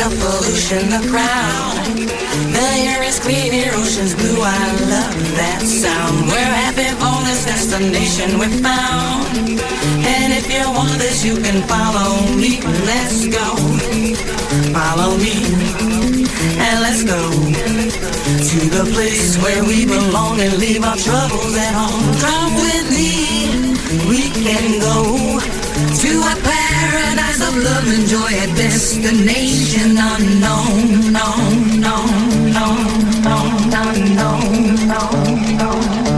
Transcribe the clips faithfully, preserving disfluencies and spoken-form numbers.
the pollution, the crowd. The air is clear, ocean's blue, I love that sound. We're happy for this destination we found. And if you want this, you can follow me. Let's go, follow me, and let's go to the place where we belong and leave our troubles at home. Come with me, we can go to a paradise of love and joy, a destination unknown, no, no, no, no, no, no, no, no,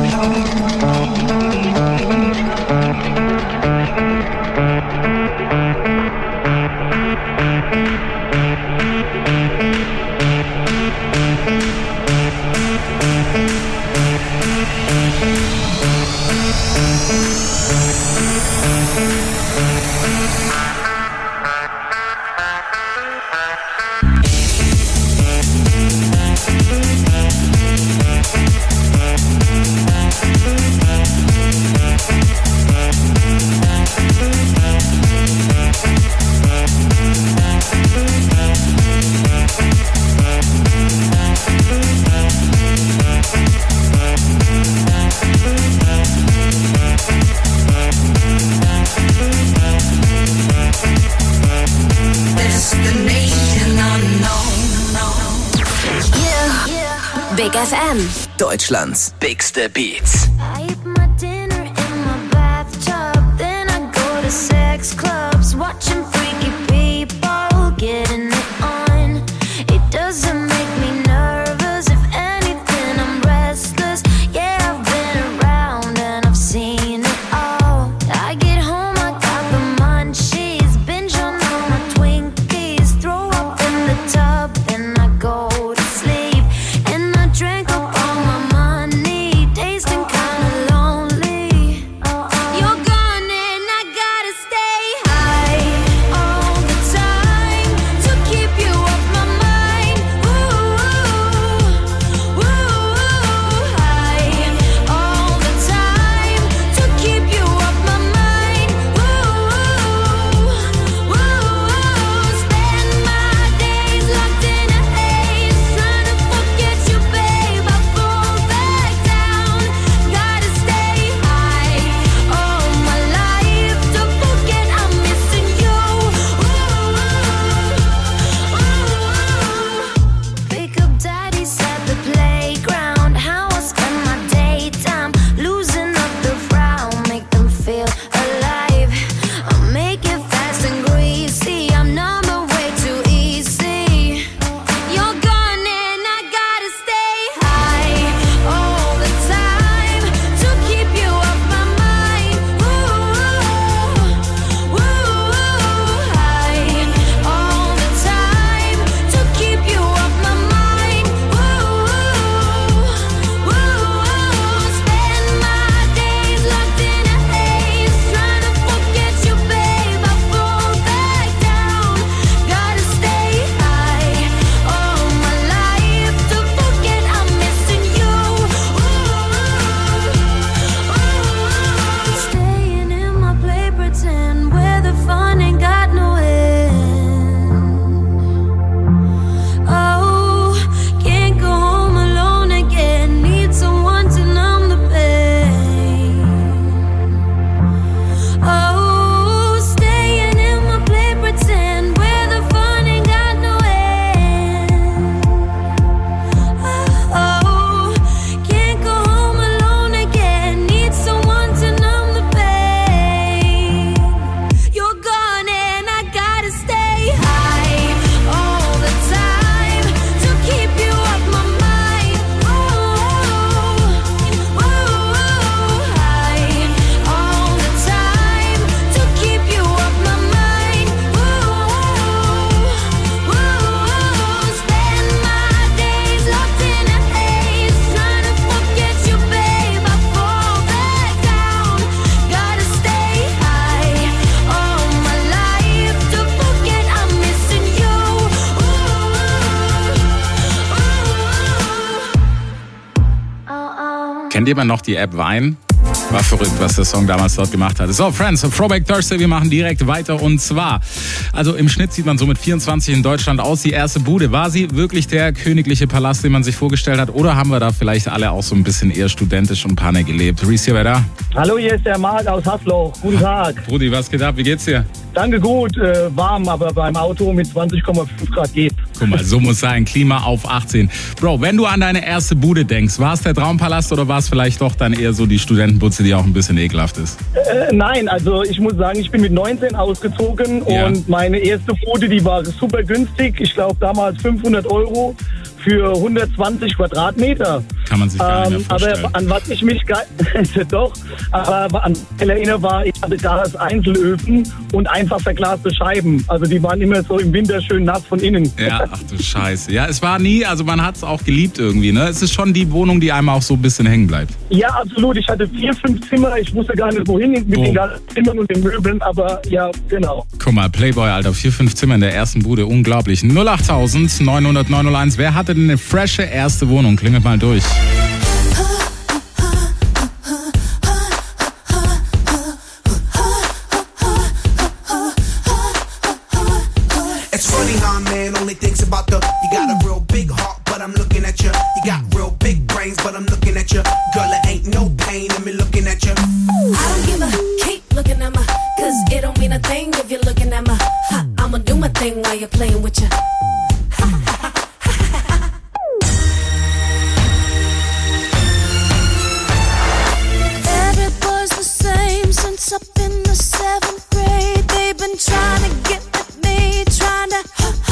Big F M. Deutschlands bigste Beats. I eat my dinner in my bathtub, then I go to sex clubs, watching freaky people getting it on. It doesn't make me nervous, if anything I'm restless. Yeah, I've been around and I've seen it all. I get home, I got the munchies, binge on all my Twinkies, throw up in the tub, then I go to sleep. And I drank up all my money, tasting kinda lonely. You're gone and I gotta stay high all the time to keep you off my mind. Ooh, ooh, high all the time to keep you off my mind. Ooh, spend my days locked in a haze, trying to forget you, babe. I fall back down, gotta stay high all my life to forget I'm missing you. Pick up daddy's at the playground, how I spend my daytime, losing up the frown, make them feel alive. I'll make it fast and greasy, I'm number way too easy. You're gone and I gotta stay high all the time to keep you off my mind. Ooh, high all the time to keep you off my mind. Ooh, spend my days locked in a haze, trying to forget you, babe. I fall back down, gotta stay high all my life to forget I'm missing you. Staying in my play pretend, where the fun ain't got no end. Oh, can't go home alone again, need someone to numb the pain. Oh, staying in my play pretend, where the fun ain't got no end. Oh, can't go home alone again, need someone to numb the pain. You're gone and I gotta stay high all the time to keep you off my mind. Ooh, high all the time to keep you off my mind. Ooh, spend my days locked in a haze, trying to forget you, babe. I fall back down, gotta stay high all my life to forget I'm missing you. Ooh, oh, oh. Kennt jemand noch die App Vine? War verrückt, was der Song damals dort gemacht hat. So, Friends, Throwback Thursday, wir machen direkt weiter und zwar, also im Schnitt sieht man so mit vierundzwanzig in Deutschland aus, die erste Bude. War sie wirklich der königliche Palast, den man sich vorgestellt hat, oder haben wir da vielleicht alle auch so ein bisschen eher studentisch und Panik gelebt? Reese, hier, wer da? Hallo, hier ist der Marc aus Hasloch. Guten Tag. Brudi, was geht ab? Wie geht's dir? Danke, gut. Äh, warm, aber beim Auto mit zwanzig Komma fünf Grad geht. Guck mal, so muss sein. Klima auf achtzehn. Bro, wenn du an deine erste Bude denkst, war es der Traumpalast oder war es vielleicht doch dann eher so die Studentenbutze, die auch ein bisschen ekelhaft ist? Äh, nein, also ich muss sagen, ich bin mit neunzehn ausgezogen Ja. und meine erste Bude, die war super günstig. Ich glaube damals fünfhundert Euro für hundertzwanzig Quadratmeter. Kann man sich gar nicht mehr Ähm, vorstellen. aber an was ich mich ge- doch, aber an erinnere war, ich hatte Gas-Einzelöfen und einfach verglaste Scheiben. Also die waren immer so im Winter schön nass von innen. Ja, ach du Scheiße. Ja, es war nie, also man hat es auch geliebt irgendwie, ne? Es ist schon die Wohnung, die einem auch so ein bisschen hängen bleibt. Ja, absolut. Ich hatte vier, fünf Zimmer. Ich wusste gar nicht, wohin mit Boom. den ganzen Zimmern und den Möbeln. Aber ja, genau. Guck mal, Playboy, Alter, vier, fünf Zimmer in der ersten Bude, unglaublich. null acht neun null null neun null eins, wer hatte denn eine frische erste Wohnung? Klingelt mal durch. It's funny how a man only thinks about the. You got a real big heart, but I'm looking at you. You got real big brains, but I'm looking at you. Girl, it ain't no pain in me looking at you. I don't give a keep looking at my, cause it don't mean a thing if you're looking at my. Ha, I'ma do my thing while you're playing with you. Every boy's the same since up in the seventh grade. They've been trying to get with me, trying to.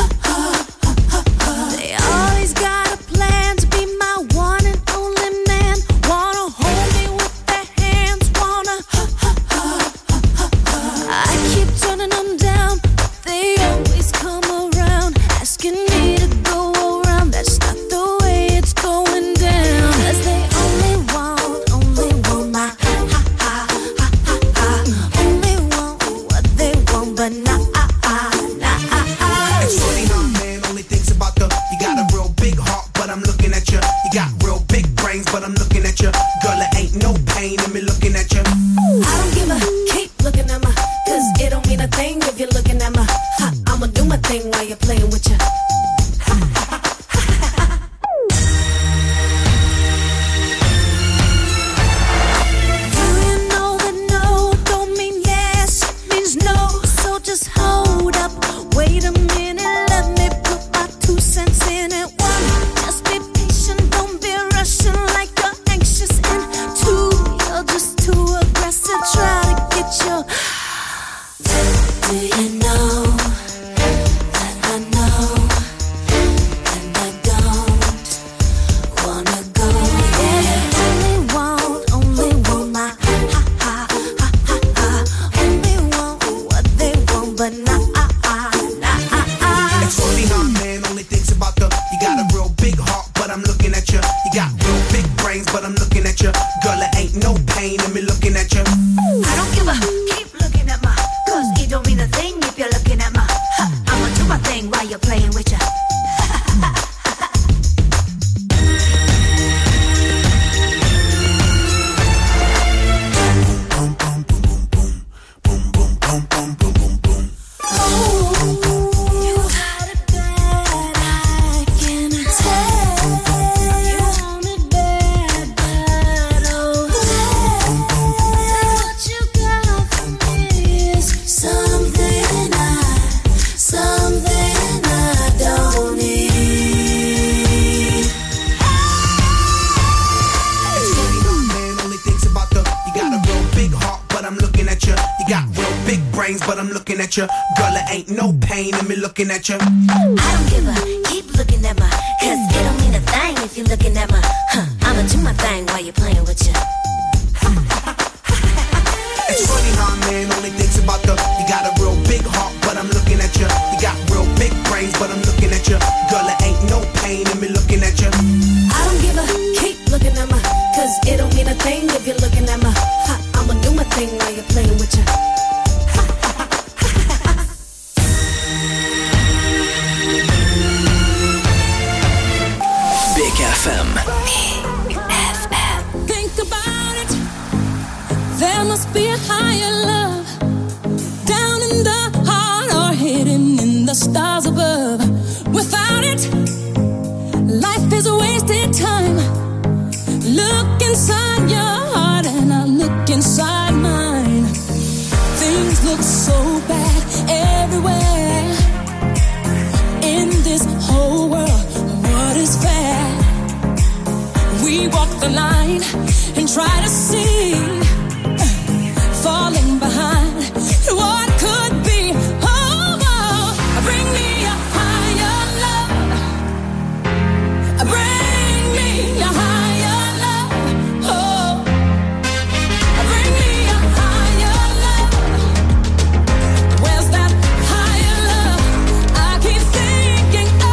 They always got a plan to be my one and only man. Wanna hold me with their hands, wanna. I keep turning them down, but they always come around, asking me to go around. That's not the way it's going down. 'Cause they only want, only want my ha ha ha ha ha ha. Only want what they want, but not ah ah nah ah ah. It's funny how a man only thinks about the. You got a real big heart, but I'm looking at you. You got real big brains, but I'm looking at you. Girl, it ain't no pain in me looking at you. I don't give a keep looking at my, cause it don't mean a thing if you're looking at my. Ha, I'ma do my thing while you're playing with you. Do you know that no don't mean yes, means no? So just hold up, wait a minute, let me put my two cents in it. One, just be patient, don't be rushing like you're anxious. And two, you're just too aggressive, try to get your. Do you know that I know and I don't wanna go? Yeah, only want, only want my ha ha ha ha ha. Only want what they want, but not ah ah nah ah ah. It's funny how a man only thinks about the. You got a real big heart, but I'm looking at you. You got real big brains, but I'm looking at you. Girl, it ain't no pain in me looking at you. I don't give a keep looking at my, cause it don't mean a thing if you're looking at my. Ha, I'ma do my thing while you're playing with you. You got it bad, I can tell. You want it bad, bad, oh. What you got for me is something I, something I don't need. It's funny how a man only thinks about the. You got a real big heart, but I'm looking at you. You got real big brains, but I'm looking at you. Girl, it ain't no pain in me looking at you. I don't give a keep looking at my, cause it don't mean a thing if you're looking at my. Huh, I'ma do my thing while you're playing with you. It's funny how a man only thinks about the. You got a real big heart, but I'm looking at you. You got real big brains, but I'm looking at you. Girl, it ain't no pain in me looking at you. I don't give a keep looking at my, cause it don't mean a thing if you're looking at my. Ha, I'ma do my thing while you're playing with you. Big F M. Think about it. try to see, falling behind what could be. Oh, oh, bring me a higher love. Bring me a higher love. Oh, bring me a higher love. Where's that higher love? I keep thinking of.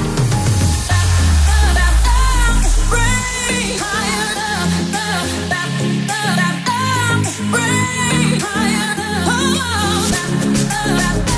Bring me higher love. Bring me higher love. Oh, bring me higher love.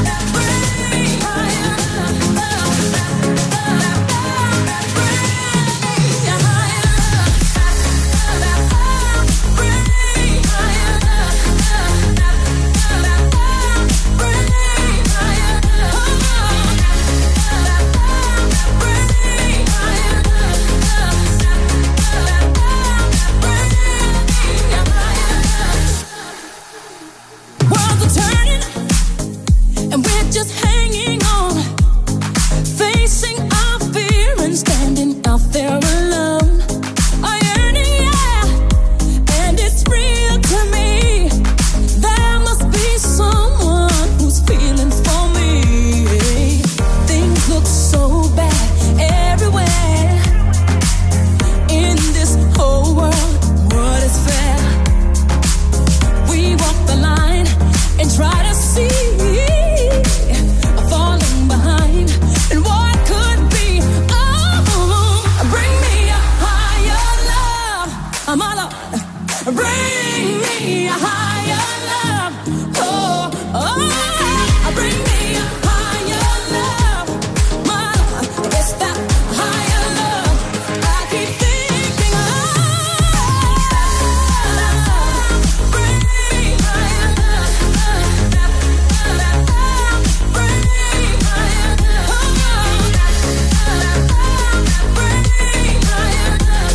Worlds are turning, and we're just hanging on, facing our fear and standing out there alone. I yearning, yeah, and it's real to me. There must be someone who's feeling for me. Things look so bad everywhere in this whole world. What is fair? We walk the line and try to see, falling behind and what could be. Oh, bring me a higher love. I'm all up. Bring me a higher love. Oh, oh, bring me a higher love. My love, it's that higher love I keep thinking of. Bring me higher love. Bring me higher love. Bring me higher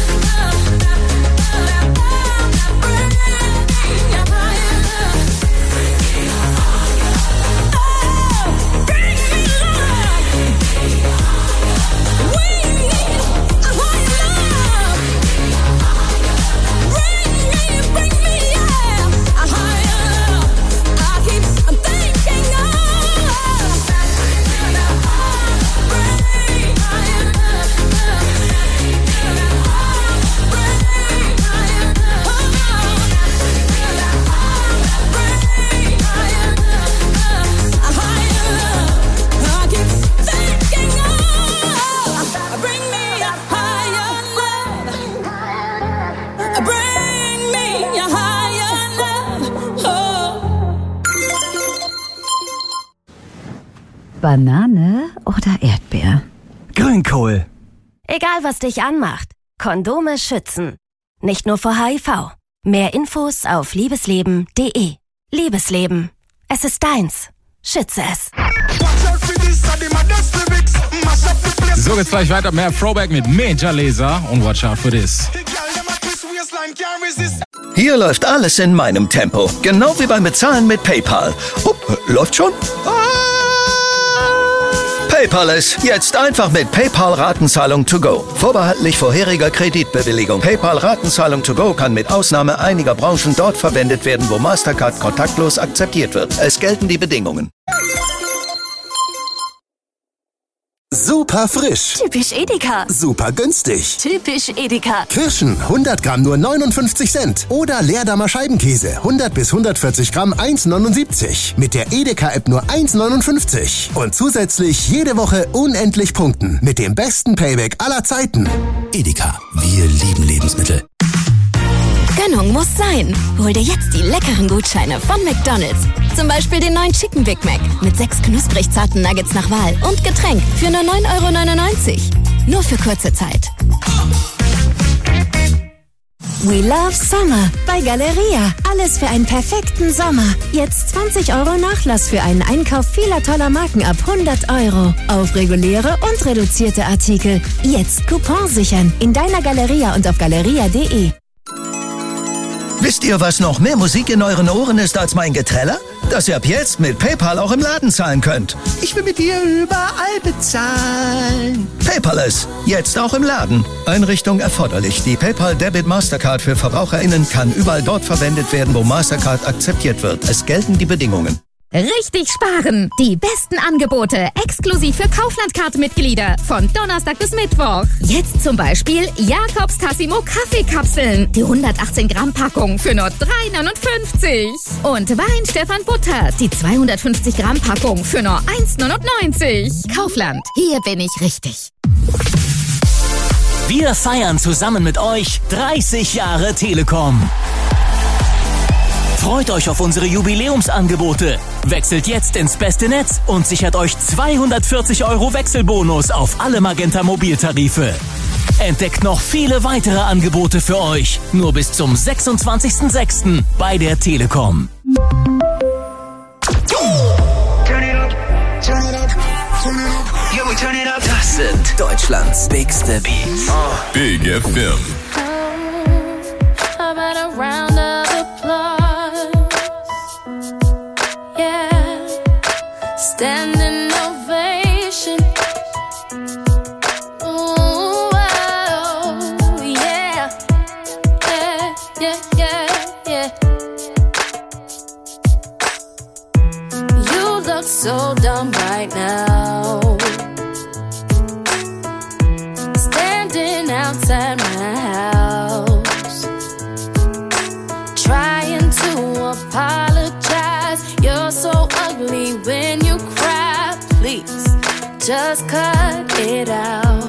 Banane oder Erdbeer? Grünkohl. Egal, was dich anmacht. Kondome schützen. Nicht nur vor H I V. Mehr Infos auf liebesleben punkt de. Liebesleben. Es ist deins. Schütze es. So geht's gleich weiter. Mehr Throwback mit Major Lazer und Watch Out for This. Hier läuft alles in meinem Tempo. Genau wie beim Bezahlen mit PayPal. Oh, läuft schon? PayPal ist jetzt einfach mit PayPal Ratenzahlung to go. Vorbehaltlich vorheriger Kreditbewilligung. PayPal Ratenzahlung to go kann mit Ausnahme einiger Branchen dort verwendet werden, wo Mastercard kontaktlos akzeptiert wird. Es gelten die Bedingungen. Super frisch. Typisch Edeka. Super günstig. Typisch Edeka. Kirschen hundert Gramm nur neunundfünfzig Cent. Oder Leerdammer Scheibenkäse hundert bis hundertvierzig Gramm eins neunundsiebzig. Mit der Edeka-App nur eins neunundfünfzig. Und zusätzlich jede Woche unendlich punkten. Mit dem besten Payback aller Zeiten. Edeka. Wir lieben Lebensmittel. Gönnung muss sein. Hol dir jetzt die leckeren Gutscheine von McDonald's. Zum Beispiel den neuen Chicken Big Mac mit sechs knusprig zarten Nuggets nach Wahl und Getränk für nur neun Euro neunundneunzig. Nur für kurze Zeit. We love Summer bei Galeria. Alles für einen perfekten Sommer. Jetzt zwanzig Euro Nachlass für einen Einkauf vieler toller Marken ab hundert Euro. Auf reguläre und reduzierte Artikel. Jetzt Coupon sichern. In deiner Galeria und auf galeria punkt de. Wisst ihr, was noch mehr Musik in euren Ohren ist als mein Geträller? dass ihr ab jetzt mit PayPal auch im Laden zahlen könnt. Ich will mit dir überall bezahlen. Paperless, jetzt auch im Laden. Einrichtung erforderlich. Die PayPal Debit Mastercard für VerbraucherInnen kann überall dort verwendet werden, wo Mastercard akzeptiert wird. Es gelten die Bedingungen. Richtig sparen! Die besten Angebote exklusiv für Kaufland-Card-Mitglieder von Donnerstag bis Mittwoch. Jetzt zum Beispiel Jakobs Tassimo Kaffeekapseln. Die hundertachtzehn Gramm Packung für nur drei neunundfünfzig. Und Wein Stefan Butter. Die zweihundertfünfzig Gramm Packung für nur eins neunundneunzig. Kaufland, hier bin ich richtig. Wir feiern zusammen mit euch dreißig Jahre Telekom. Freut euch auf unsere Jubiläumsangebote. Wechselt jetzt ins beste Netz und sichert euch zweihundertvierzig Euro Wechselbonus auf alle Magenta Mobiltarife. Entdeckt noch viele weitere Angebote für euch. Nur bis zum sechsundzwanzigsten sechsten bei der Telekom. Das sind Deutschlands bigste Beats. Big F M. Standing ovation. Ooh, oh, yeah. Yeah, yeah, yeah, yeah. You look so dumb right now. Standing outside my house, trying to apologize. You're so ugly when you cry. Please, just cut it out.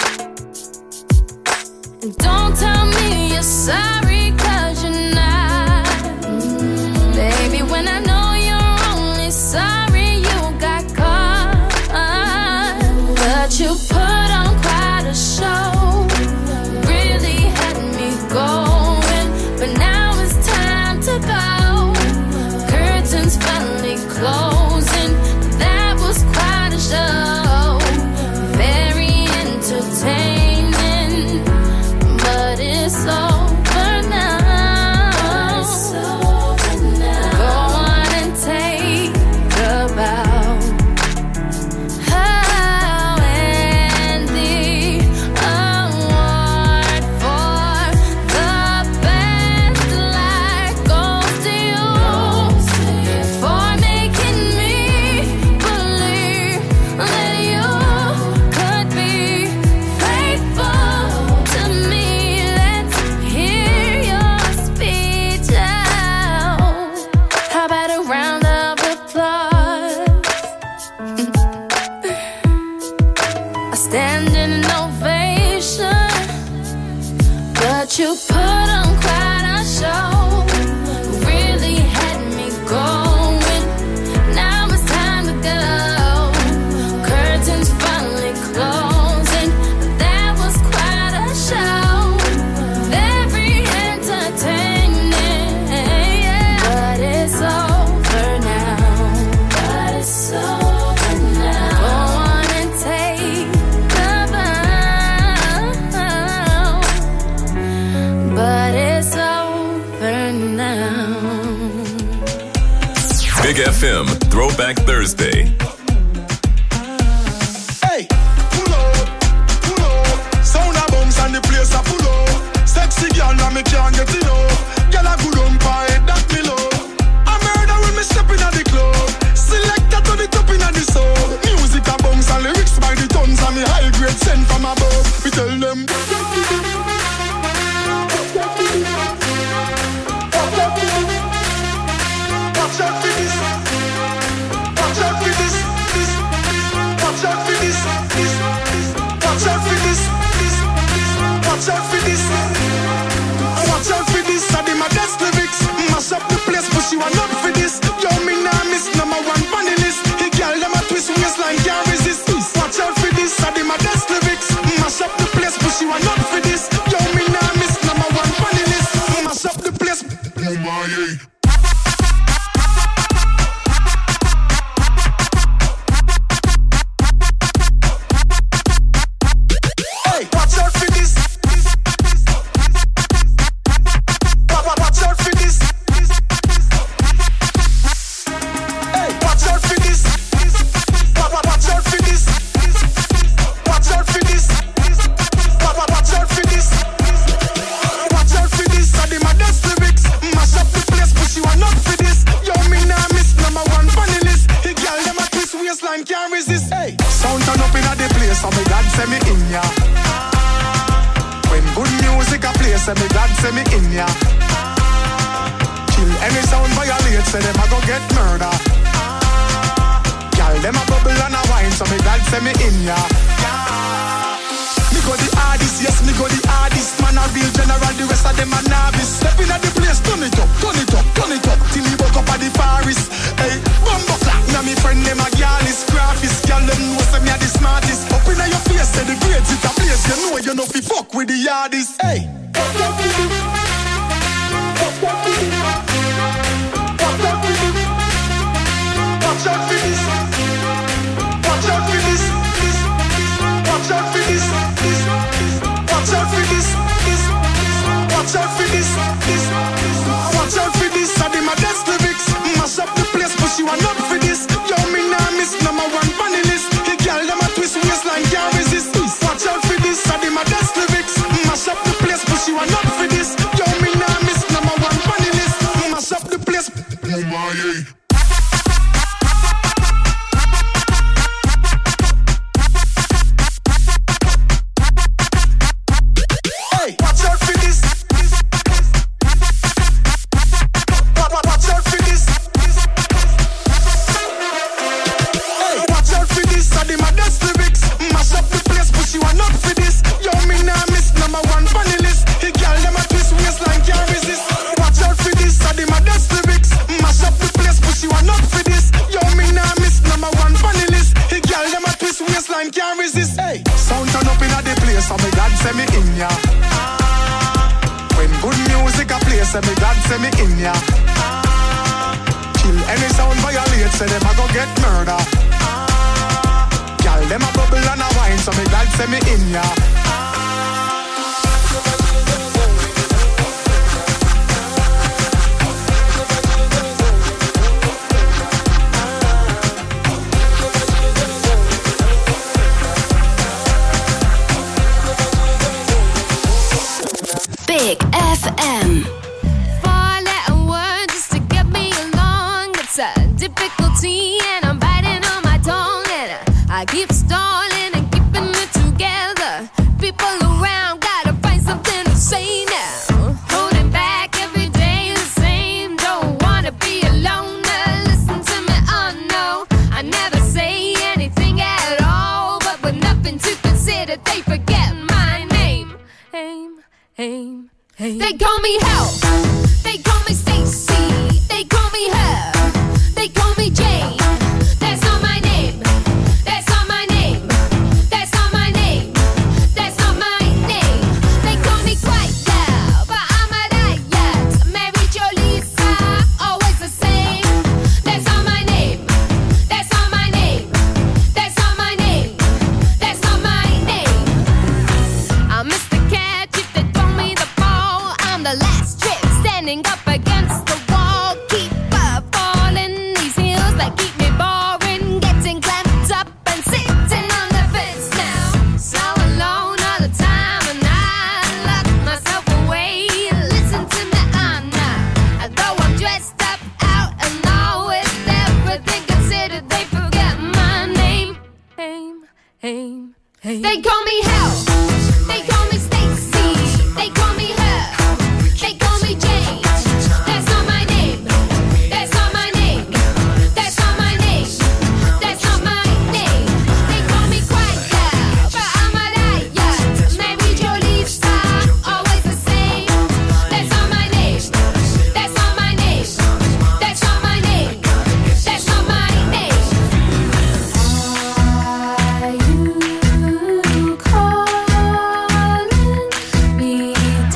And don't tell me you're sorry, 'cause you're not. Mm, baby, when I know you're only sorry you got caught. But you put on quite a show, really had me going. But now it's time to go. Curtains finally closing. That was quite a show, very entertaining. But it's over now. Go on and take a bow. Oh, and the award for the best life goes to you, for making me believe that you could be faithful to me. Let's hear your speech out. How about a round of applause? A standing ovation, but you put on quite a show, really had me going. Now it's time to go. Curtains finally closing. That was quite a show, very entertaining. But it's over now. But it's over now. Go on and take the bow. But it's over now. Big F M Throwback Thursday. Hey, pull up, pull up. Sound a bounce and the place a full up. Sexy girl, now me can't get enough. Girl a good on pie, that me love. I murder when me step in at the club. Selector to the top in at the soul. Music a bounce and lyrics by the tons. And me high grade sent from above. We tell them. Watch out for this. Watch out for this. This. Watch out for this. This. Watch out for this. This. Watch out for this. Watch out for this. I did my best lyrics. Mash up the place, but you are not for this. Yo, me nah miss number one funny list. He girl them a twist waistline, can't resist. Watch out for this. I did my best lyrics. Mash up the place, but say me in ya. When good music a play, say me God say me in ya. Kill any sound violate, say them a go get murder. Girl, them a bubble and a wine, so me God say me in ya. Me go the hardest, yes, me go the hardest. Man a real general, the rest of them a novice. Step in at the place, turn it up, turn it up, turn it up, till he woke up at the forest. Hey, bumbo clap, now me friend them a gyalis, graphist. Girl, them know say me a the smartest. Up in your face, say the grades it a place. You know you know fi fuck with the hardest. Hey. Watch out for this. Watch out for this. Watch out for this. Watch out for this. Watch out for this. Watch out for this. Watch out for this. Watch out for this. Watch out for this. I did my best lyrics. Mash up the place, but she want not for this. Yo, me nah miss number one funny list. The girl them a twist waistline can't resist. Watch out for this. I did my best lyrics. Mash up the place, but she want not for this. Yo, me nah miss number one funny list. Mash up the place. Oh my yeah. Can't resist, hey. Sound turn up in a the place, so me God say me in ya. When good music a play, say me God say me in ya. Kill any sound violate, say them a go get murder. Girl, them a bubble and a wine, so me God say me in ya. Big F M. Four-letter word just to get me along. It's a difficulty and I'm biting on my tongue. And I, I keep stalling and keeping it together. People around gotta find something to say now. Holding back every day the same. Don't wanna be alone. Now listen to me, oh no. I never say anything at all. But with nothing to consider, they forget my name. Aim, aim. Hey. They call me Hell, they call me Stacy, they call me her, they call me Jane. That's not my name, that's not my name, that's not my name, that's not my name. They call me Quiet Girl, but I'm a riot. Mary Jo Lisa, always the same. That's not my name, that's not my name, that's not my name, that's not my name. I'm Mister Catch if they throw me the I'm the last trick standing up against the wall. Keep uh, falling these heels that keep me boring. Getting clamped up and sitting on the fence now. So alone all the time and I lock myself away. Listen to me, I'm not. Though I'm dressed up out and all with everything considered, they forget my name. Aim, aim, aim. They call me Hell. They call me Stacy. They call me her. They call me Jane. That's not my name. That's not my name. That's not my name. That's not my name. They call me Quiet Girl, but I'm a riot. Mary Jo Lisa, always the same. That's not my name. That's not my name. That's not my name. That's not my name. Are you calling me?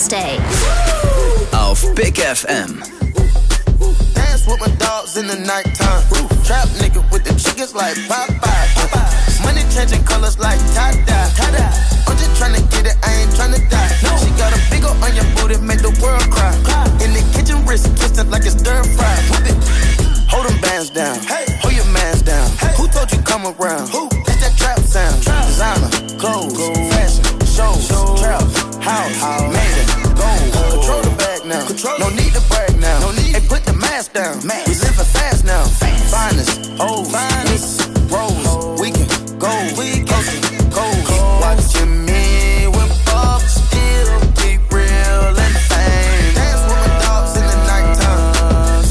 Thursday. Auf Big F M. Dance with my dogs in the nighttime. Trap nigga with the chickens like Popeye. Money changing colors like tie-dye. I'm just tryna get it, I ain't tryna die. She got a big ol' on your booty, make the world cry. In the kitchen, wrist twisted like it's stir fry. Whip it. Hold them bands down. Hold your mans down. Who told you come around? That's that trap sound. Designer, clothes, fashion, shows, trap, house, made it, gold. Control the bag now. No need to brag now. Hey, put the mask down. We living fast now. Finest, old, finest, rose. We can go, we can go. Watching me whip up, still be real and fame. Dance with my dogs in the nighttime.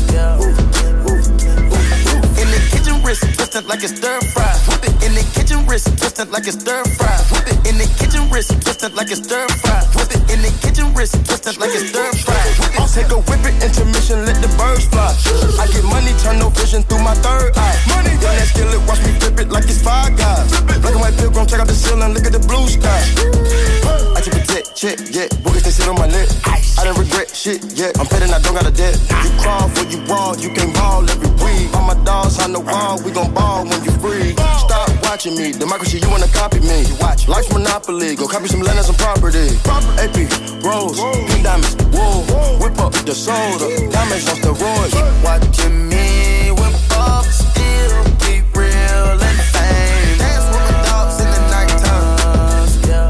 In the kitchen, wrist twisted like it's stir fry. Whip it. In the kitchen, wrist twisted like it's stir fry. Whip it. In the kitchen, wrist twisted like it's stir fry. Whip it. In the kitchen, wrist twisted like it's stir fry. I'll take a whip it, intermission, let the birds fly. I get money, turn no vision through my third eye. Money, run that skillet, watch me flip it like it's Five Guys. Black and white pilgrim, check out the ceiling, look at the blue sky. I keep a tick, check, yeah, boogers they sit on my lip. I don't regret shit, yeah, I'm petting, I don't got a debt. You crawl for you brawl, you can ball every week. All my dogs on the wall, we gon' ball when you free. Stop watching me, democracy, you wanna copy me. Life's monopoly, go copy some land and some property. A P, Rose, pink diamonds, wool, whip up the soda, diamonds on steroids. Keep watching me whip up, still be real and fame. Dance with my dogs in the nighttime.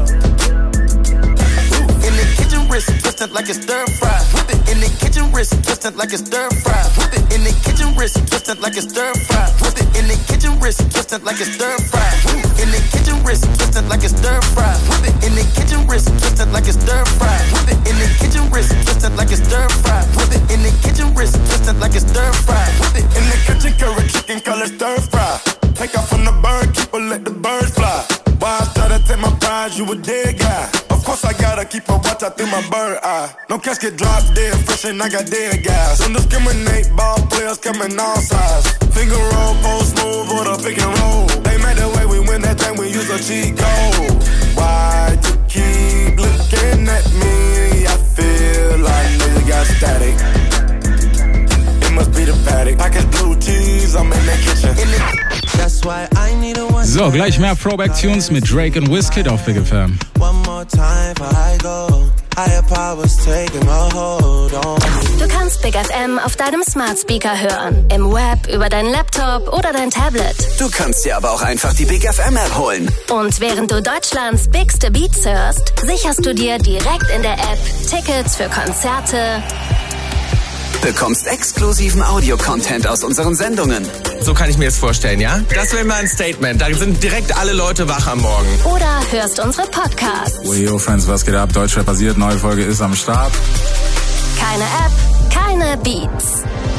In the kitchen, wrist twisted like it's stir fry. Whip it. In the kitchen, wrist twisted like it's stir fry. Whip it. In the kitchen, wrist twisted like it's stir fry. Whip it. In the kitchen, wrist twisted like it's stir fry. In the kitchen, wrist twisted like it's stir fry. Whip it. In the kitchen, wrist twisted like it's stir fry. Whip it. In the kitchen, wrist twisted like it's stir fry. Whip it. In the kitchen, wrist twisted like it's stir fry. Whip it. In the kitchen, curry chicken color stir fry. Take off from the bird, keep her, let the birds fly. Why I try to take my prize, you a dead guy. Of course I gotta keep a watch out through my bird eye. No casket drop dead, fresh and I got dead guys. Don't discriminate, ball players coming all sides. Finger roll, post move, or the pick and roll. They made the way we win that thing, we use a cheat code. Why you keep looking at me? I feel like nigga got static. It must be the paddock. Package blue cheese, I'm in the kitchen. That's why I need a one. So, gleich mehr Throwback-Tunes mit Drake und Wizkid auf Big F M. One more time before I go. Higher powers taking a hold on me. Du kannst Big F M auf deinem Smart Speaker hören, im Web, über deinen Laptop oder dein Tablet. Du kannst dir aber auch einfach die Big F M App holen. Und während du Deutschlands bigste Beats hörst, sicherst du dir direkt in der App Tickets für Konzerte, bekommst exklusiven Audio-Content aus unseren Sendungen. So kann ich mir das vorstellen, ja? Das wäre mal ein Statement. Da sind direkt alle Leute wach am Morgen. oder hörst unsere Podcasts. Yo, Friends, was geht ab? Deutschrap basiert, neue Folge ist am Start. Keine App, keine Beats.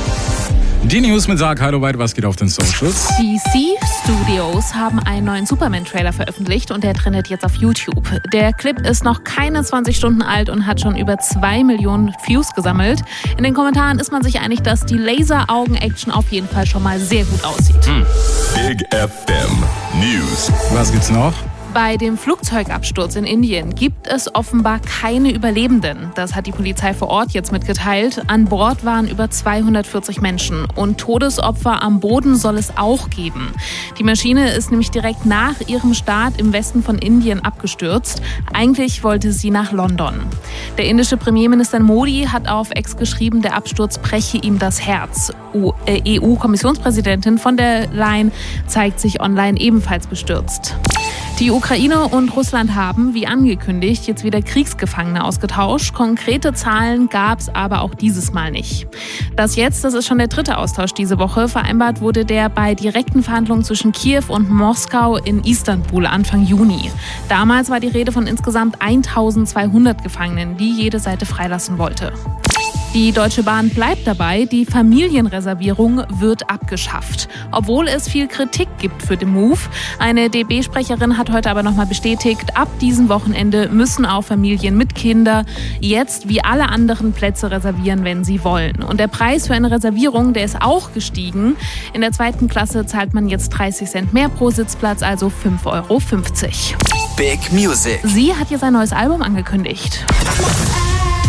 Die News mit Sarg, hallo weit, was geht auf den Socials? D C Studios haben einen neuen Superman-Trailer veröffentlicht und der trendet jetzt auf YouTube. Der Clip ist noch keine zwanzig Stunden alt und hat schon über zwei Millionen Views gesammelt. In den Kommentaren ist man sich einig, dass die Laser-Augen-Action auf jeden Fall schon mal sehr gut aussieht. Hm. Big F M News. Was gibt's noch? Bei dem Flugzeugabsturz in Indien gibt es offenbar keine Überlebenden. Das hat die Polizei vor Ort jetzt mitgeteilt. An Bord waren über zweihundertvierzig Menschen und Todesopfer am Boden soll es auch geben. Die Maschine ist nämlich direkt nach ihrem Start im Westen von Indien abgestürzt. Eigentlich wollte sie nach London. Der indische Premierminister Modi hat auf X geschrieben, der Absturz breche ihm das Herz. E U-Kommissionspräsidentin von der Leyen zeigt sich online ebenfalls bestürzt. Die Ukraine und Russland haben, wie angekündigt, jetzt wieder Kriegsgefangene ausgetauscht. Konkrete Zahlen gab es aber auch dieses Mal nicht. Das jetzt, das ist schon der dritte Austausch diese Woche. Vereinbart wurde der bei direkten Verhandlungen zwischen Kiew und Moskau in Istanbul Anfang Juni. Damals war die Rede von insgesamt eintausendzweihundert Gefangenen, die jede Seite freilassen wollte. Die Deutsche Bahn bleibt dabei, die Familienreservierung wird abgeschafft. Obwohl es viel Kritik gibt für den Move. Eine D B-Sprecherin hat heute aber nochmal bestätigt, ab diesem Wochenende müssen auch Familien mit Kindern jetzt wie alle anderen Plätze reservieren, wenn sie wollen. Und der Preis für eine Reservierung, der ist auch gestiegen. In der zweiten Klasse zahlt man jetzt dreißig Cent mehr pro Sitzplatz, also fünf Euro fünfzig. Big Music. Sie hat jetzt ein neues Album angekündigt.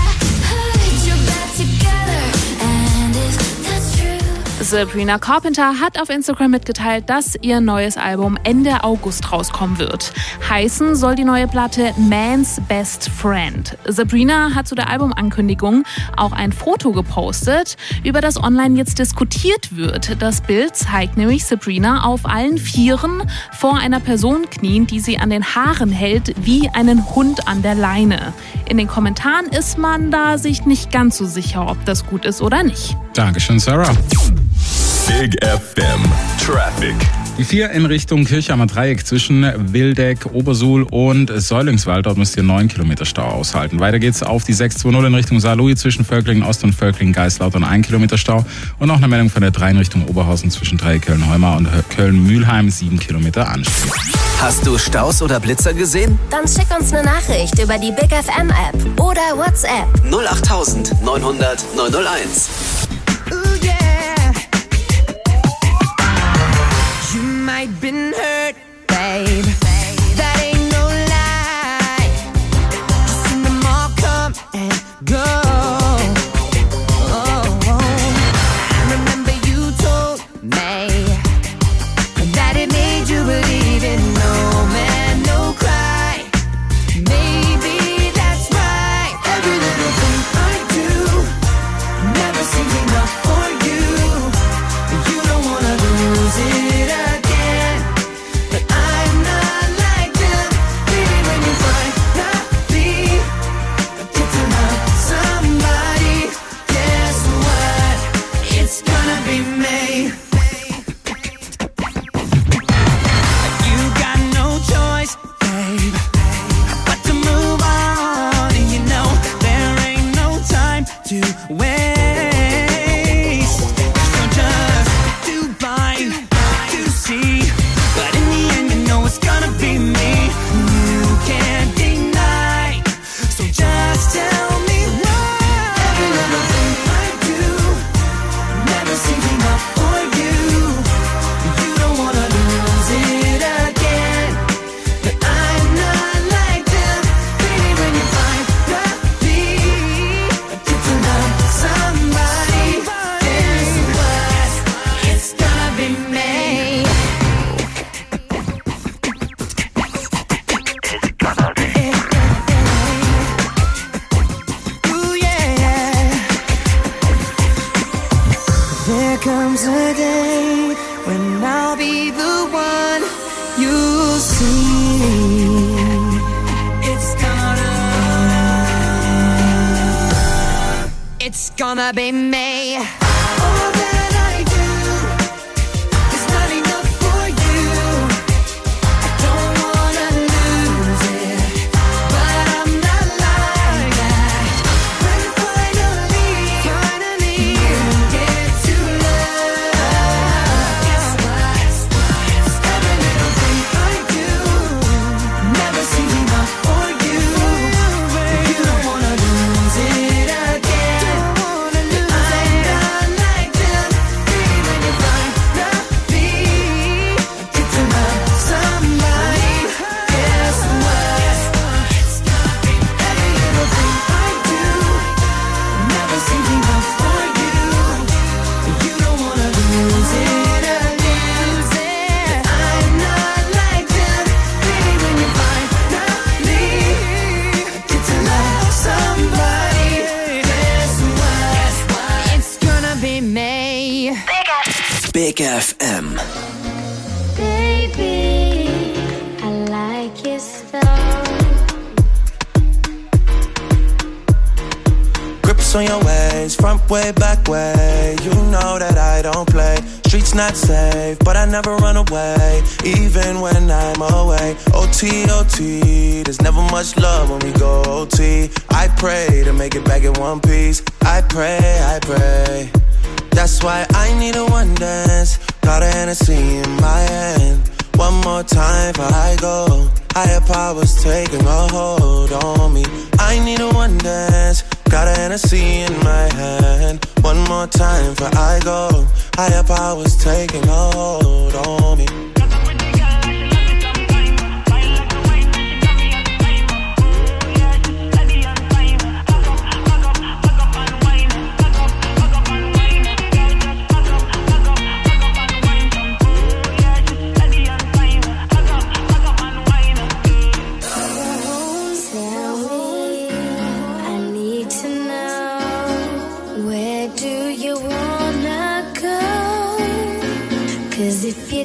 Sabrina Carpenter hat auf Instagram mitgeteilt, dass ihr neues Album Ende August rauskommen wird. Heißen soll die neue Platte Man's Best Friend. Sabrina hat zu der Albumankündigung auch ein Foto gepostet, über das online jetzt diskutiert wird. Das Bild zeigt nämlich Sabrina auf allen Vieren vor einer Person knien, die sie an den Haaren hält, wie einen Hund an der Leine. In den Kommentaren ist man da sich nicht ganz so sicher, ob das gut ist oder nicht. Dankeschön, Sarah. Big F M Traffic. Die vier in Richtung Kirchheimer Dreieck zwischen Wildeck, Obersuhl und Säulingswald. Dort müsst ihr neun Kilometer Stau aushalten. Weiter geht's auf die sechs zwei null in Richtung Saarlouis zwischen Völklingen Ost und Völklingen Geislautern ein Kilometer Stau. Und noch eine Meldung von der drei in Richtung Oberhausen zwischen Dreieck Köln-Heumar und Köln-Mühlheim sieben Kilometer Anstieg. Hast du Staus oder Blitzer gesehen? Dann schick uns eine Nachricht über die Big F M App oder WhatsApp. null acht neun null null neun null eins. Ooh, yeah. You might been hurt, babe. That ain't no lie. Just seen them all come and go. Oh, I remember you told me that it made you believe in no man, no cry. Maybe that's right. Every little thing I do never seems enough for you. You don't wanna lose it again, but I'm not like them. Baby, when you finally get to love somebody, guess what? It's gonna be me. You got no choice, babe, but to move on. And you know there ain't no time to waste. So just do blind to see, but in the end you know it's gonna be me. You can't deny, so just tell me why. Every little thing I do never seems enough for you. You don't wanna lose it again, but I'm not like them. Baby, when you finally get to love somebody, guess what? It's gonna be me. Ooh, yeah. There comes a day when I'll be the one you see. It's gonna, it's gonna be me. All that I do is not enough for you. I don't wanna lose it, but I'm not like that. When finally, finally you get to love, guess what? Every little thing I do never seems enough for you. You don't wanna lose it again. I'm not like them. Baby, when you finally get to love somebody, guess what? Every little thing I do never seems enough for you. You don't wanna lose it again. I'm not like them. Baby, when you finally get to love somebody, guess what? It's gonna be me. Big F M. Baby, I like your style. Grips on your ways, front way, back way. You know that I don't play. Streets not safe, but I never run away, even when I'm away. O T, O T, there's never much love when we go O T. I pray to make it back in one piece. I pray, I pray. That's why I need a one dance. Got a Hennessy in my hand. One more time before I go. Higher powers taking a hold on me. I need a one dance. Got a Hennessy in my hand. One more time before I go. Higher powers taking a hold on me.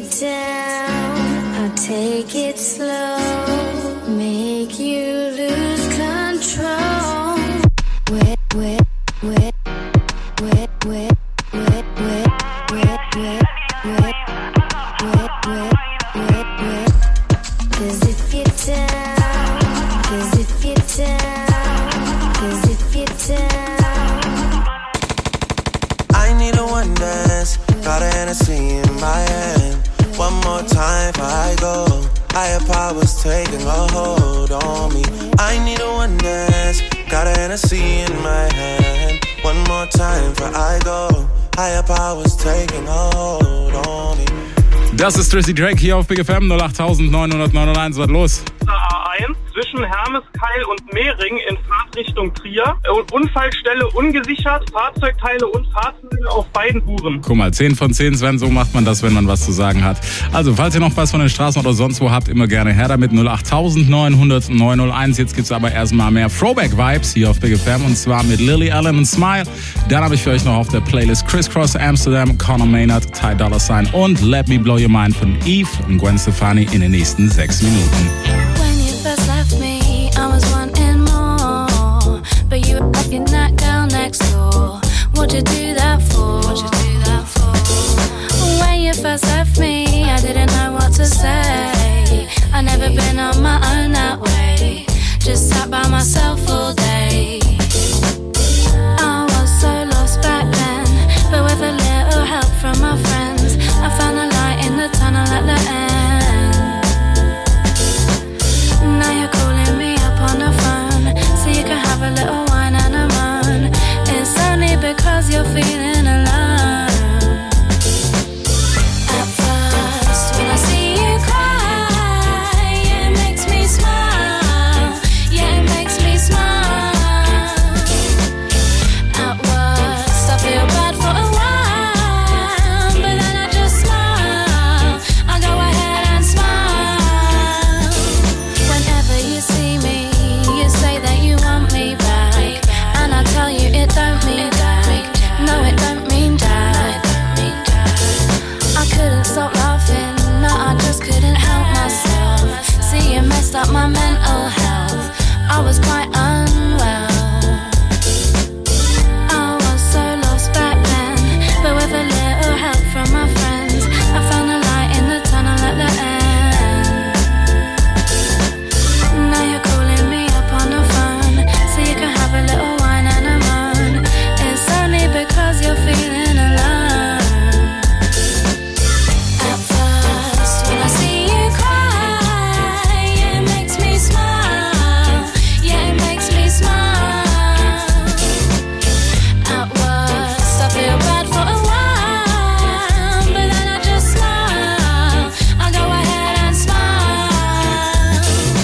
down, I'll take it slow, make you lose control. Wet, wet, wet, wet, wet, wet, wet, wet, wet, wet, wet, wet, wet, wet. 'Cause if you're down, 'cause if you're down, 'cause if you're down. I need a one dance, got a Hennessy in my hand. One more time before I go. Higher powers taking a hold on me. I need a one dance, got a Hennessy in my hand. One more time before I go. Higher powers taking a hold on me. Das ist Drizzy Drake hier auf Big F M null acht neun neun eins. Was los? A eins zwischen Hermeskeil und Mehring in Fahrtrichtung Trier. Unfallstelle ungesichert, Fahrzeugteile und Fahrzeuge auf beiden Spuren. Guck mal, zehn von zehn, Sven, so macht man das, wenn man was zu sagen hat. Also, falls ihr noch was von den Straßen oder sonst wo habt, immer gerne her damit. null acht neun null null neun null eins. Jetzt gibt's aber erstmal mehr Throwback-Vibes hier auf Big F M und zwar mit Lily Allen und Smile. Dann habe ich für euch noch auf der Playlist Crisscross Amsterdam, Conor Maynard, Ty Dolla Sign und Let Me Blow Your Mind von Eve und Gwen Stefani in den nächsten sechs Minuten. First left me, I was wanting more, but you left your that girl next door. What'd you do that for? What'd you do that for? When you first left me, I didn't know what to say. I never been on my own that way. Just sat by myself all day. I was so lost back then, but with a little help from my friends, I found a light in the tunnel at the end. Now you're calling me up on the phone, so you can have a little wine and a moan. It's only because you're feeling alone. At first, when I see you cry, yeah, it makes me smile. Yeah, it makes me smile. At worst, I feel bad for a while, but then I just smile. I go ahead and smile. Whenever you see me, you say that you want me back, and I tell you it don't mean that. No, it don't mean that. I couldn't stop laughing, no, I just couldn't help myself. See, it messed up my mental health. I was quite unwell. I was so lost back then, but with a little help from my friends, I found a light in the tunnel at the end. Now you're calling me up on the phone, so you can have a little wine and a moan. It's only because you're feeling alone. At first, when I see you cry, yeah, it makes me smile. Yeah, it makes me smile. At worst, I feel bad for a while, but then I just smile. I go ahead and smile.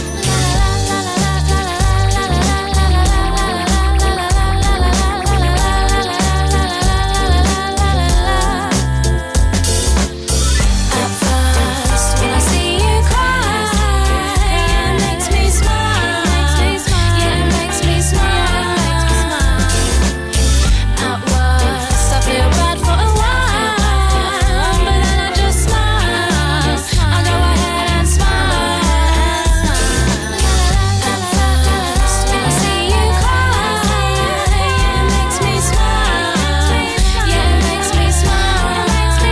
At first, when I see you cry, yeah, it makes me smile. Yeah, it makes me smile. At worst, I feel bad for a while, but then I just smile. I go ahead and smile. At first, when I see you cry, yeah, it makes me smile. Yeah, it makes me smile.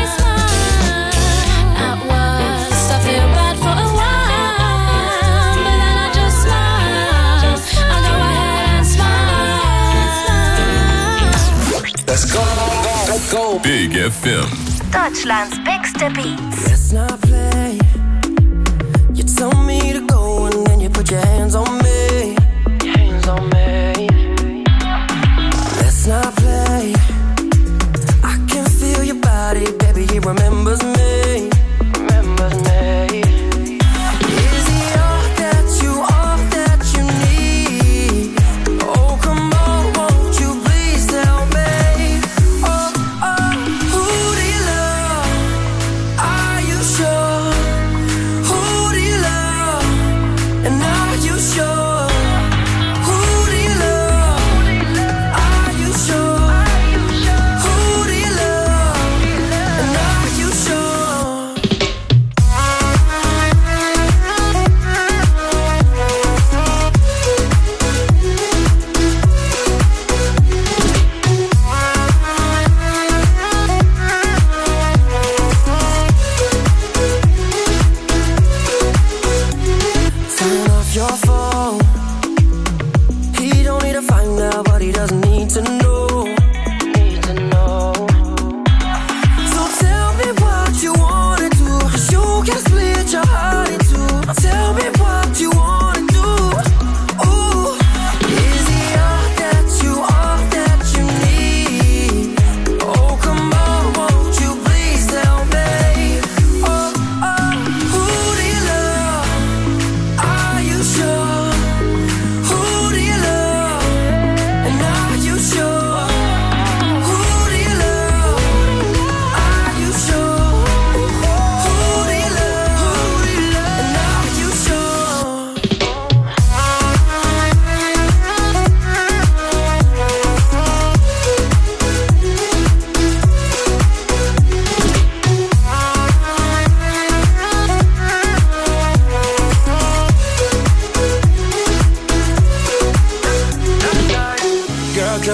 At worst, I feel bad for a while, but then I just smile. I go ahead and smile. Let's go. Let's go. Big F M. Deutschlands bigste Beats. Let's not play. You told me to go and then you put your hands on me. Hands on me. Let's not play. I can feel your body, baby. He remembers me. Remembers me. Is he all that you, all that you need? Oh, come on, won't you please tell me? Oh, oh, who do you love? Are you sure?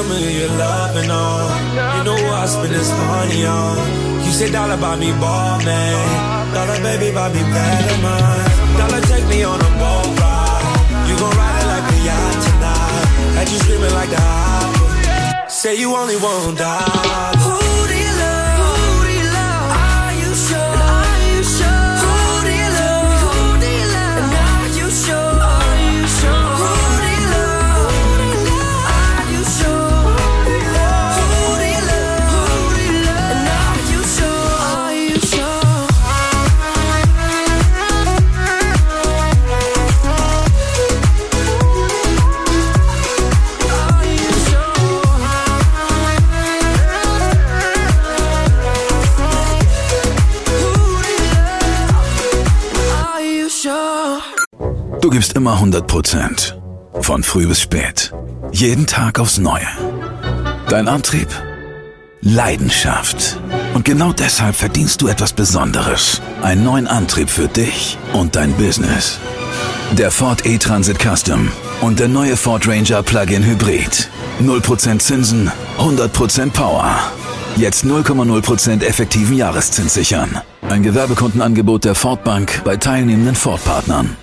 tell me who you're loving on. You know what I spend this money on. You say dollar buy me ball, man. Dollar baby buy me better mine. Dollar take me on a boat ride. You gon' ride it like a yacht tonight. Had you screaming like the opera. Say you only want dollars. Who do you love? Who do you love? Are you sure? And are you sure? Who do you love? Who do you love? And are you sure? Are you sure? Who do you love? Who do you love? Are you sure? Who do you love? Who do you love? Who do you love? And are you sure? Are you sure? Du gibst immer hundert Prozent. Von früh bis spät. Jeden Tag aufs Neue. Dein Antrieb? Leidenschaft. Und genau deshalb verdienst du etwas Besonderes. Einen neuen Antrieb für dich und dein Business. Der Ford E-Transit Custom und der neue Ford Ranger Plug-in Hybrid. null Prozent Zinsen, hundert Prozent Power. Jetzt null Komma null Prozent effektiven Jahreszins sichern. Ein Gewerbekundenangebot der Ford Bank bei teilnehmenden Ford-Partnern.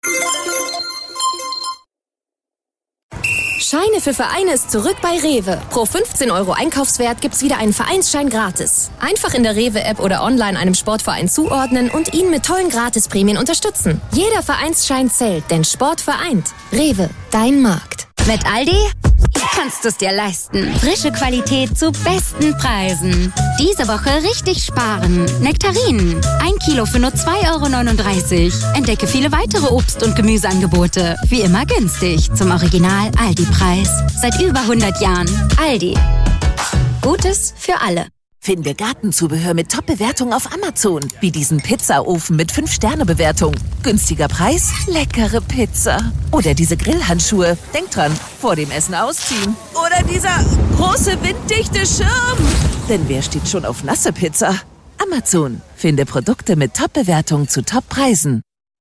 Scheine für Vereine ist zurück bei Rewe. Pro fünfzehn Euro Einkaufswert gibt's wieder einen Vereinsschein gratis. Einfach in der Rewe-App oder online einem Sportverein zuordnen und ihn mit tollen Gratisprämien unterstützen. Jeder Vereinsschein zählt, denn Sport vereint. Rewe, dein Markt. Mit Aldi kannst du es dir leisten. Frische Qualität zu besten Preisen. Diese Woche richtig sparen. Nektarinen. Ein Kilo für nur zwei Euro neununddreißig. Entdecke viele weitere Obst- und Gemüseangebote. Wie immer günstig. Zum Original Aldi-Preis. Seit über hundert Jahren. Aldi. Gutes für alle. Finde Gartenzubehör mit Top-Bewertung auf Amazon. Wie diesen Pizzaofen mit fünf Sterne Bewertung. Günstiger Preis, leckere Pizza. Oder diese Grillhandschuhe. Denk dran, vor dem Essen ausziehen. Oder dieser große winddichte Schirm. Denn wer steht schon auf nasse Pizza? Amazon. Finde Produkte mit Top-Bewertung zu Top-Preisen.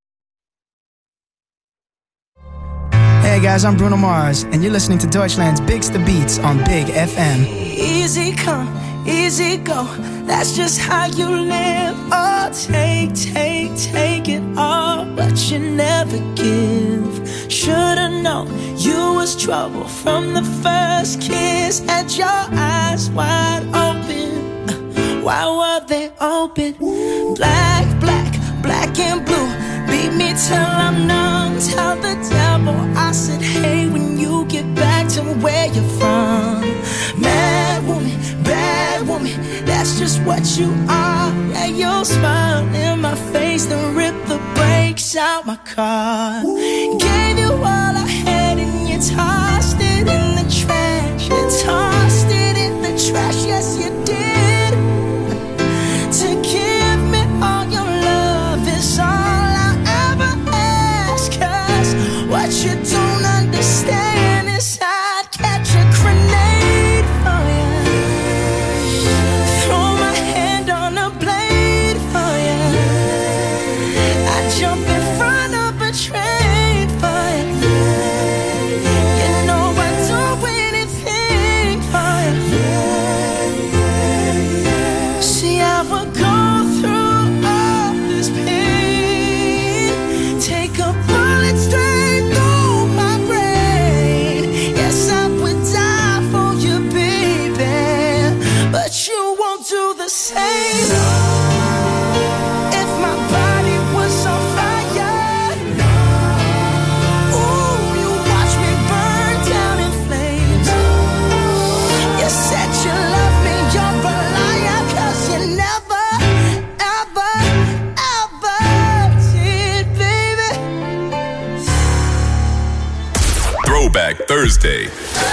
Hey guys, I'm Bruno Mars, and you're listening to Deutschland's Bigster Beats on Big F M. Easy come, easy go, that's just how you live. Oh, take, take, take it all, but you never give. Should've known you was trouble from the first kiss. Had your eyes wide open, why were they open? Black, black, black and blue, beat me till I'm numb. Tell the devil I said hey when you get back to where you're from. Mad woman, bad woman, that's just what you are. Yeah, you'll smile in my face, then rip the brakes out my car. Gave you all I had and you tossed it in the trash. You tossed it in the trash, yes you did. To give me all your love is all I ever ask. Cause what you don't understand is I'd catch a grenade for you. Throw my hand on a blade for you. I'd jump in front of a train for you. You know I'd do anything for you. See, I would go through all this pain, take a bullet straight through my brain. Yes, I would die for you, baby, but you won't do the same. If my body was on fire, ooh, you watch me burn down in flames. You said you love me, you're a liar, cause you never, ever, ever did, baby. Throwback Thursday.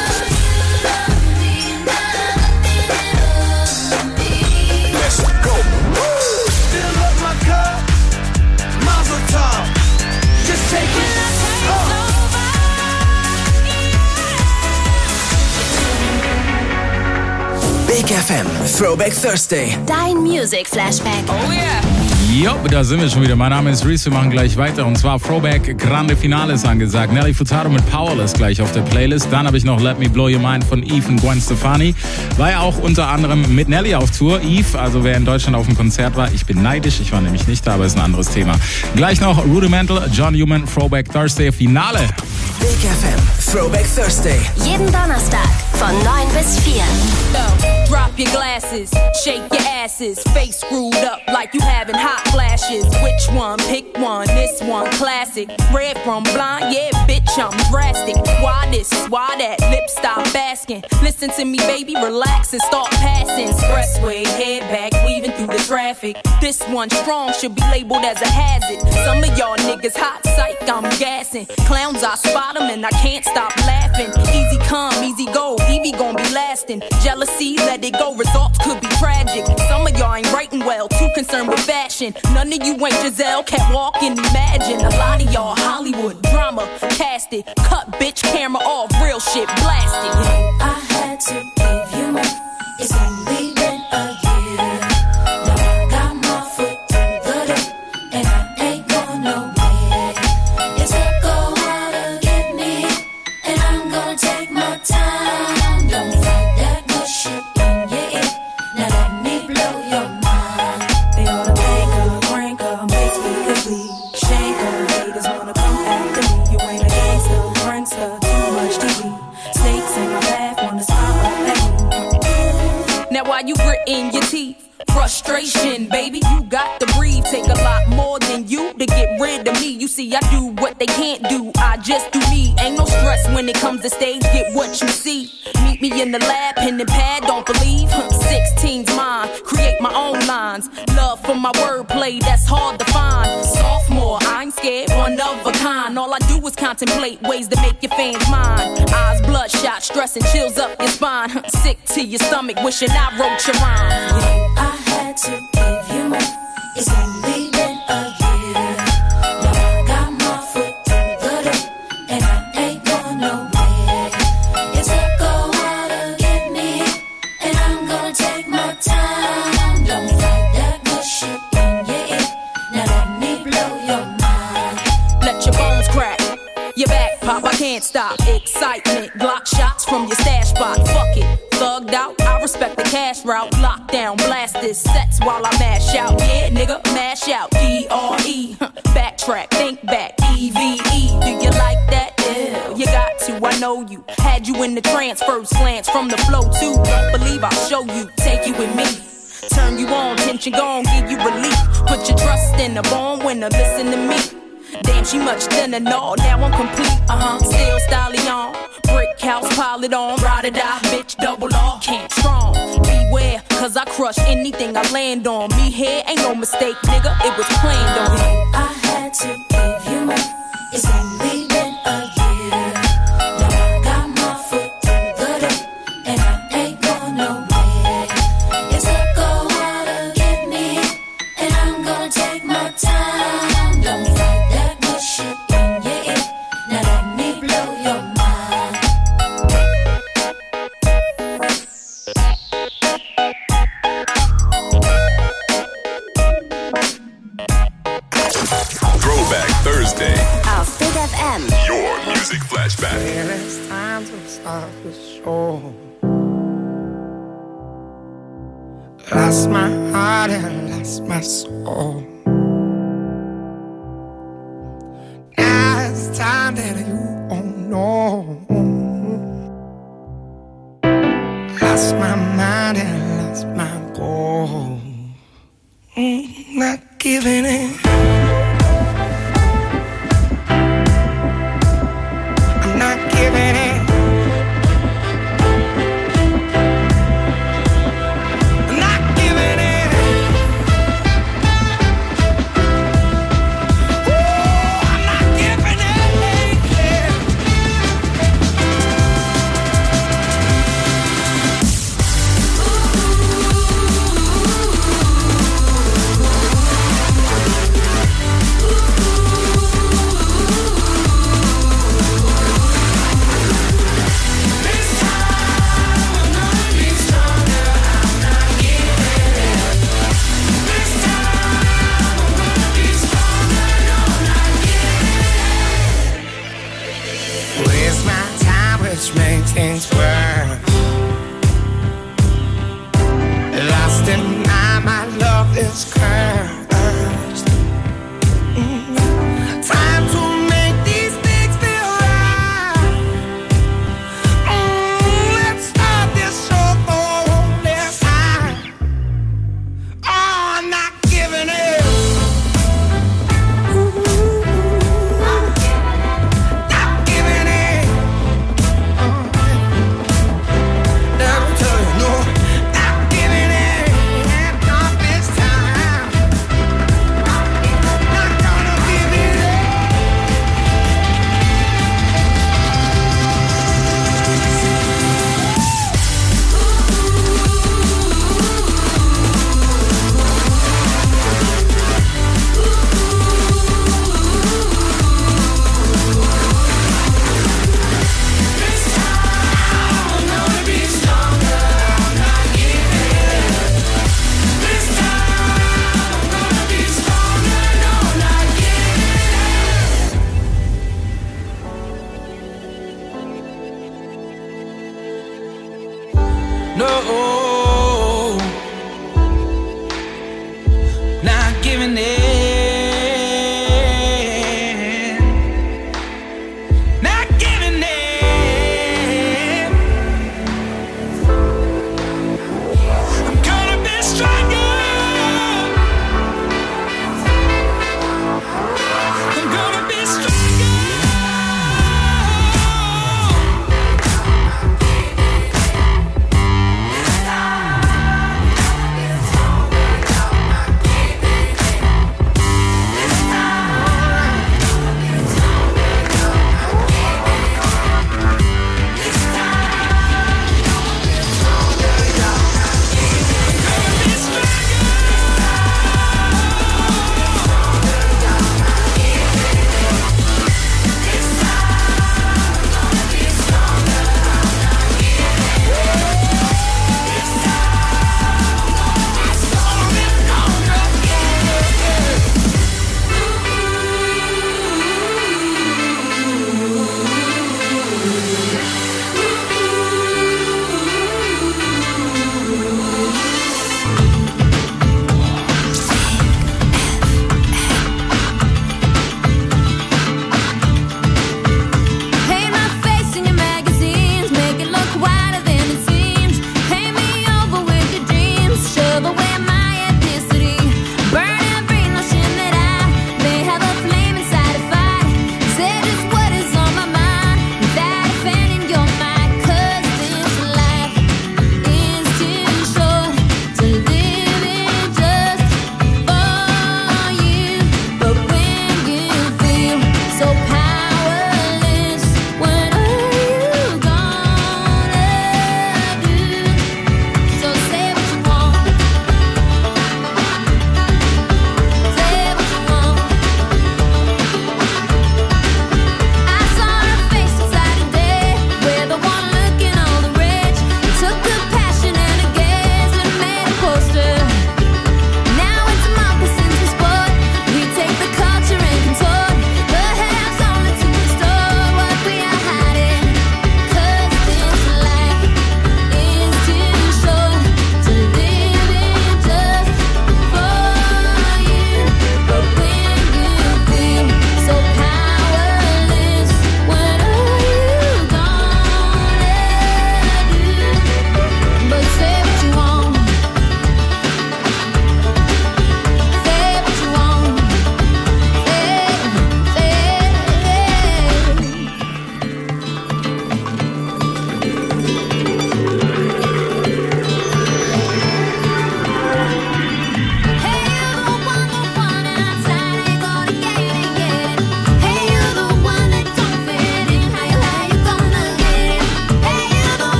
Let's go. Fill up my cup, Mazel Tov. Just take it. Big F M Throwback Thursday. Dein Music Flashback. Oh yeah. Jo, da sind wir schon wieder. Mein Name ist Reese, wir machen gleich weiter. Und zwar Throwback Grande Finale ist angesagt. Nelly Furtado mit Powerless gleich auf der Playlist. Dann habe ich noch Let Me Blow Your Mind von Eve und Gwen Stefani. War ja auch unter anderem mit Nelly auf Tour. Eve, also wer in Deutschland auf dem Konzert war, ich bin neidisch. Ich war nämlich nicht da, aber ist ein anderes Thema. Gleich noch Rudimental, John Newman, Throwback Thursday Finale. Big F M Throwback Thursday. Jeden Donnerstag von neun bis vier. Yo, drop your glasses, shake your asses, face screwed up like you having hot flashes. Which one? Pick one. This one classic. Red from blind, yeah, bitch, I'm drastic. Why this? Why that? Lip stop asking. Listen to me, baby, relax and start passing. Expressway, head back, weaving through the traffic. This one strong should be labeled as a hazard. Some of y'all niggas hot psych, I'm gassing. Clowns, I spot them and I can't stop laughing. Easy come, easy go, Evie gon' be lasting. Jealousy, let it go, results could be tragic. Some of y'all ain't writing well, too concerned with fashion. None of you ain't Giselle, can't walk and imagine. A lot of y'all Hollywood drama, cast it. Cut bitch, camera off, real shit, blasted. I had to give you more. It's only been a year. Now I got my foot through the door, and I ain't going nowhere. It took a while to get me, and I'm gonna take my time. Don't fight that bullshit in your ear. Now let me blow your mind. They wanna make her, crank her, make me complete. Shake her, haters wanna come after me. You ain't a gangster, prankster, too much T V. Snakes in my path, wanna stop at me. Now why you gritting your teeth? Frustration, baby, you got to breathe. Take a lot more than you to get rid of me. You see, I do what they can't do. I just do me. Ain't no stress when it comes to stage. Get what you see. Meet me in the lab, pen and pad. Don't believe. Huh, sixteen's mine. Create my own lines. Love for my wordplay, that's hard to find. Sophomore, I ain't scared, one of a kind. All I do is contemplate ways to make your fans mine. Eyes bloodshot, stress and chills up your spine. Huh, sick to your stomach, wishing I wrote your rhyme. I had to give you more. It's only been a year. Now I got my foot through the door, and I ain't going nowhere. It took a while to get me, and I'm gonna take my time. Don't fight that bullshit in your ear. Now let me blow your mind. Let your bones crack, your back pop, I can't stop. Excitement, Glock shots from your stash spot. Fuck it, thugged out, I respect the cash route. Lockdown, blast this sets while I mash out. Yeah, nigga, mash out. D R E, backtrack, think back. E V E, do you like that? Yeah, you got to, I know you. Had you in the trance, first glance from the flow too. Don't believe I'll show you, take you with me. Turn you on, tension gone, give you relief. Put your trust in the born winner, listen to me. Damn, she much thinner, no, now I'm complete, uh-huh, still styling on. Brick house, pile it on, ride or die, bitch, double R, can't strong. Beware, cause I crush anything I land on. Me here ain't no mistake, nigga, it was planned on. I had to give you more. It's only been a year. Now I got my foot through the door, and I ain't going nowhere. It took a while to get me, and I'm gonna take my time. Don't fight that bullshit in your ear. Now let me blow your mind. Throwback Thursday. Auf Big F M. Your music flashback. And it's time to start the show. Lost my heart and lost my soul. Now it's time that you won't know. Lost my mind and lost my goal. Mm, not giving in. I'm not giving in. I'm not giving in. Ooh, I'm not giving in. Yeah.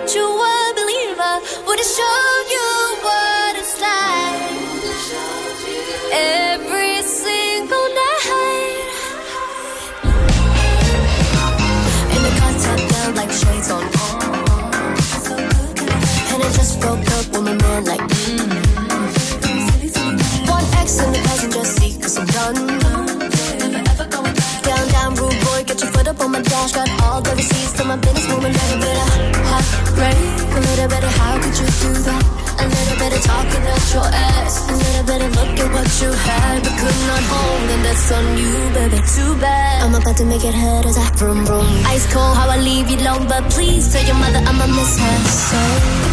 that you were a believer. Would have showed you what it's like every single night. In the car top down like shades on. And I just broke up with my man like mm. One X in the passenger seat cause I'm done. Down, down, rude boy, get your foot up on my dash. Got all the receipts to my business woman. A little bit of heartbreak, a little bit of how could you do that? A little bit of talking at your ass, a little bit of look at what you had but could not hold, and that's on you, baby, too bad. I'm about to make it hurt as I vroom vroom. Ice cold how I leave you alone, but please tell your mother I'ma miss her so.